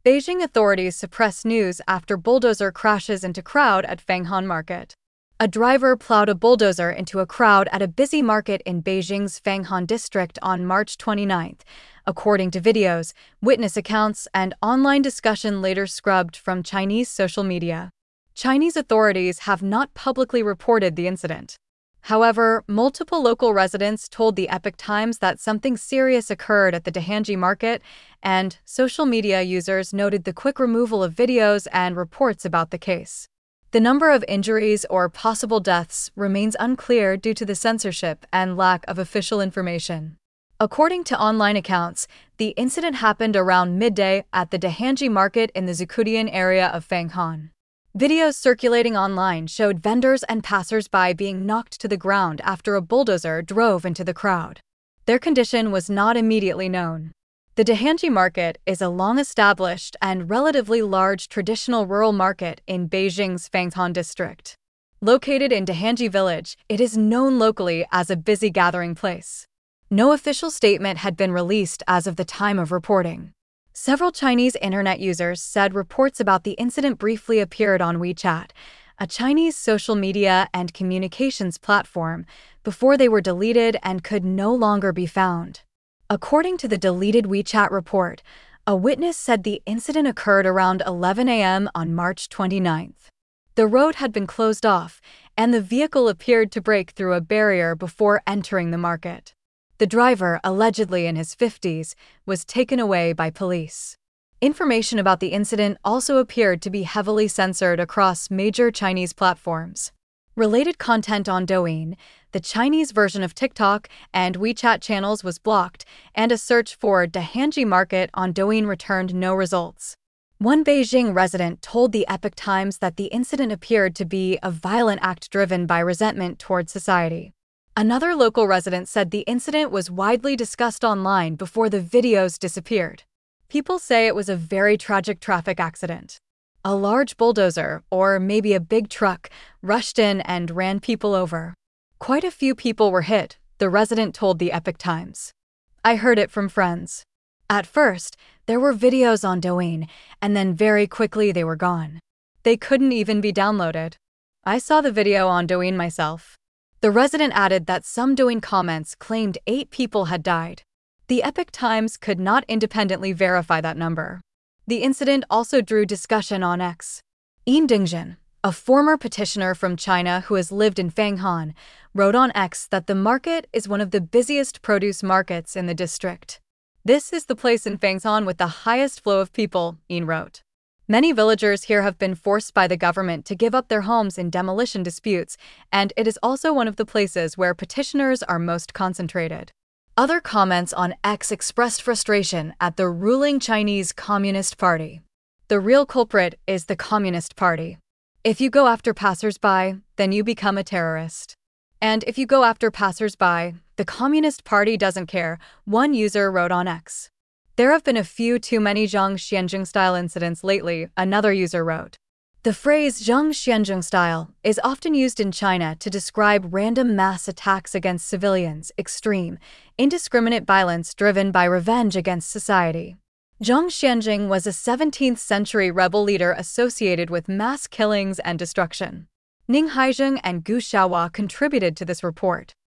Beijing authorities suppress news after bulldozer crashes into crowd at Fenghan Market. A driver plowed a bulldozer into a crowd at a busy market in Beijing's Fenghan district on March 29, according to videos, witness accounts, and online discussion later scrubbed from Chinese social media. Chinese authorities have not publicly reported the incident. However, multiple local residents told the Epoch Times that something serious occurred at the Dahanji market, and social media users noted the quick removal of videos and reports about the case. The number of injuries or possible deaths remains unclear due to the censorship and lack of official information. According to online accounts, the incident happened around midday at the Dahanji market in the Zucudian area of Fenghan. Videos circulating online showed vendors and passers-by being knocked to the ground after a bulldozer drove into the crowd. Their condition was not immediately known. The Dahanji market is a long-established and relatively large traditional rural market in Beijing's Fenghan district. Located in Dahanji village, it is known locally as a busy gathering place. No official statement had been released as of the time of reporting. Several Chinese internet users said reports about the incident briefly appeared on WeChat, a Chinese social media and communications platform, before they were deleted and could no longer be found. According to the deleted WeChat report, a witness said the incident occurred around 11 a.m. on March 29. The road had been closed off, and the vehicle appeared to break through a barrier before entering the market. The driver, allegedly in his 50s, was taken away by police. Information about the incident also appeared to be heavily censored across major Chinese platforms. Related content on Douyin, the Chinese version of TikTok, and WeChat channels was blocked, and a search for Dahanji market on Douyin returned no results. One Beijing resident told the Epoch Times that the incident appeared to be a violent act driven by resentment toward society. Another local resident said the incident was widely discussed online before the videos disappeared. People say it was a very tragic traffic accident. A large bulldozer, or maybe a big truck, rushed in and ran people over. Quite a few people were hit, the resident told the Epoch Times. I heard it from friends. At first, there were videos on Douyin, and then very quickly they were gone. They couldn't even be downloaded. I saw the video on Douyin myself. The resident added that some Douyin comments claimed 8 people had died. The Epoch Times could not independently verify that number. The incident also drew discussion on X. Yin Dingjin, a former petitioner from China who has lived in Fenghan, wrote on X that the market is one of the busiest produce markets in the district. This is the place in Fenghan with the highest flow of people, Yin wrote. Many villagers here have been forced by the government to give up their homes in demolition disputes, and it is also one of the places where petitioners are most concentrated. Other comments on X expressed frustration at the ruling Chinese Communist Party. The real culprit is the Communist Party. If you go after passers-by, then you become a terrorist. And if you go after passers-by, the Communist Party doesn't care, one user wrote on X. There have been a few too many Zhang Xianzheng-style incidents lately, another user wrote. The phrase Zhang Xianzheng-style is often used in China to describe random mass attacks against civilians, extreme, indiscriminate violence driven by revenge against society. Zhang Xianzheng was a 17th-century rebel leader associated with mass killings and destruction. Ning Haizheng and Gu Xiaohua contributed to this report.